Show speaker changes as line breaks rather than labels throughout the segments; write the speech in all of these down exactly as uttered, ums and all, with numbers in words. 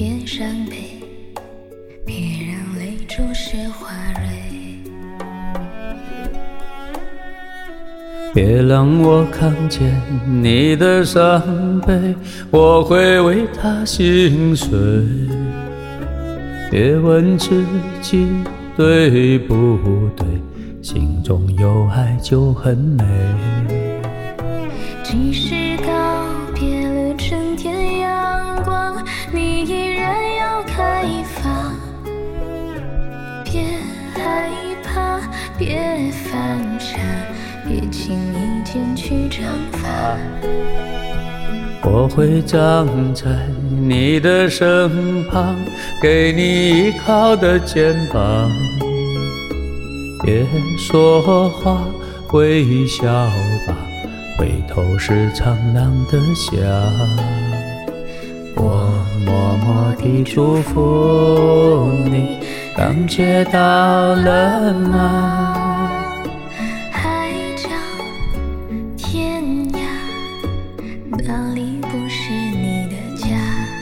别伤悲，别让泪注释花蕊。
别让我看见你的伤悲，我会为他心碎。别问自己对不对，心中有爱就很美。
即使告别了春天阳光，你依然要开放。别害怕，别反差，别轻易剪去长发。
我会站在你的身旁，给你依靠的肩膀。别说话，微笑吧，回头是苍凉的夏。我默默地祝福你，感觉到了吗？
海角天涯，哪里不是你的家？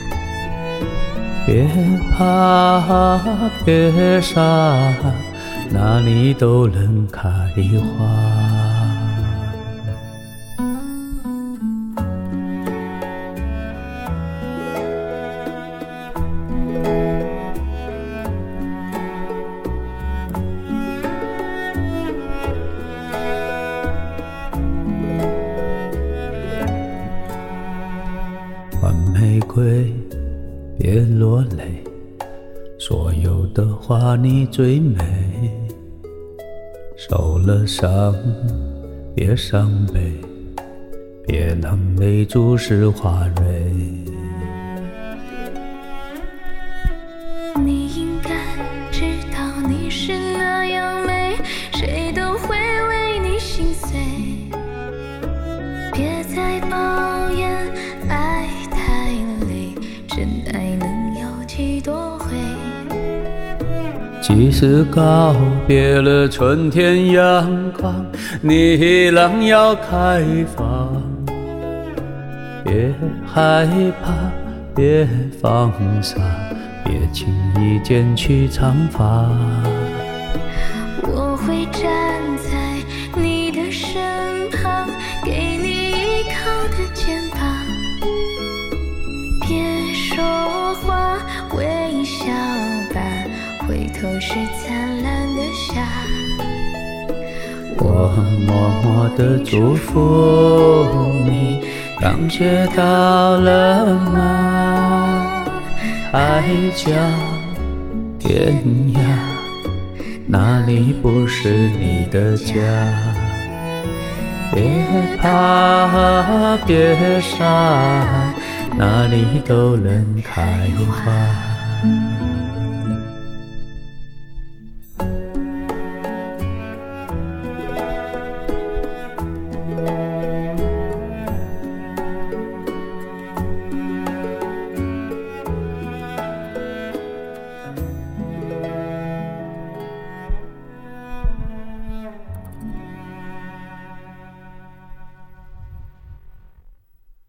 别怕，别傻，哪里都能开花。换玫瑰，别落泪，所有的花你最美。受了伤，别伤悲，别让泪注释花蕊。
你应该知道你是那样美，谁都会为你心碎。别再抱怨爱太累，真爱能有几多回？
即使告别了春天阳光，你依然要开放。别害怕，别放傻，别轻易剪去长发。
我会站在你的身旁，给你依靠的肩膀。别说话，微笑吧，回头是灿烂的夏。
我默默地祝福你，感觉到了吗？海角天涯，哪里不是你的家？别怕，别傻，哪里都能开花。